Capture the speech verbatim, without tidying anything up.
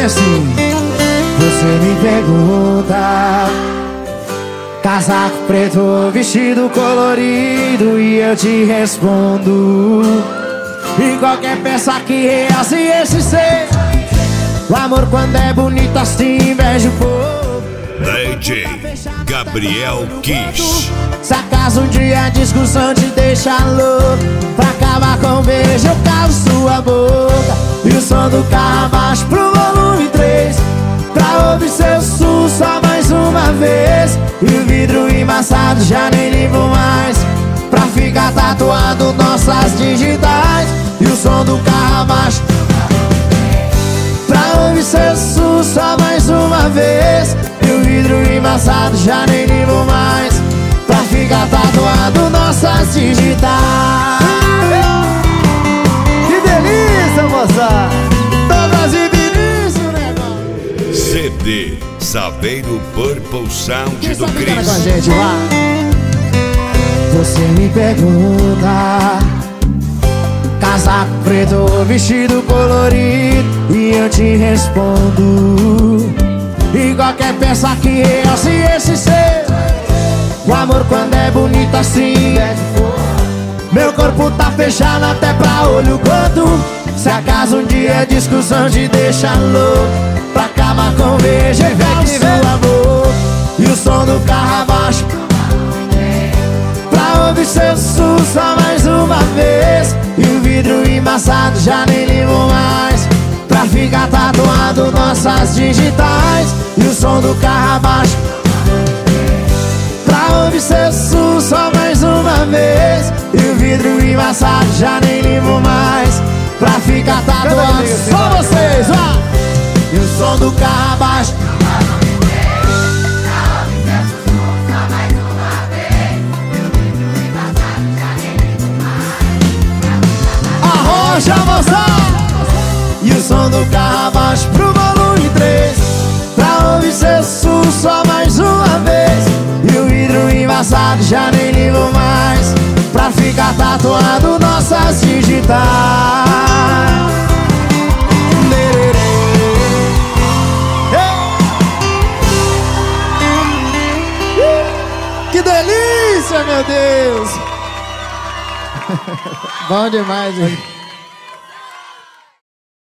assim: você me pergunta, casaco preto ou vestido colorido, e eu te respondo, e qualquer peça que realce esse ser. O amor quando é bonito assim inveja o povo. D J Gabriel Kiss. Se acaso um dia a discussão te deixa louco, pra acabar com o beijo eu calo sua boca, e o som do carro abaixo pro volume três, pra ouvir seu sul só mais uma vez. E o vidro embaçado já nem limpo mais, pra ficar tatuado nossas digitais. E o som do carro abaixo, pra ouvir seu sul só mais uma vez. E o vidro embaçado já nem limpo mais, pra ficar tatuado nossas digitais. Que delícia, moça! Todas e Vinícius, negócio. C D Saveiro Purple Sound Quem do sabe canta Chris. com a gente, vá. Você me pergunta, casaco preto ou vestido colorido, e eu te respondo, e qualquer peça que realce esse ser. O amor quando é bonito assim é de fogo. Meu corpo tá fechado até pra olho gordo. Se acaso um dia a discussão te deixa louco, pra acabar com o beijo e ver sua boca. E o som do carro abaixo, pra ouvir seu sul só mais uma vez. E o vidro embaçado já nem limpo mais, pra ficar tatuado nossas digitais. E o som do carro abaixo, pra ouvir seu sul só mais uma vez. E o vidro embaçado já nem limpo mais, pra ficar tatuado só vocês, ó. E o som do carro abaixo, arrocha, moça! E o som do carro abaixo pro volume três, pra ouvir seu sul só mais uma vez. E o vidro embaçado já nem limpo mais, pra ficar tatuado nossas digitais. Que delícia, meu Deus! Bom demais, hein?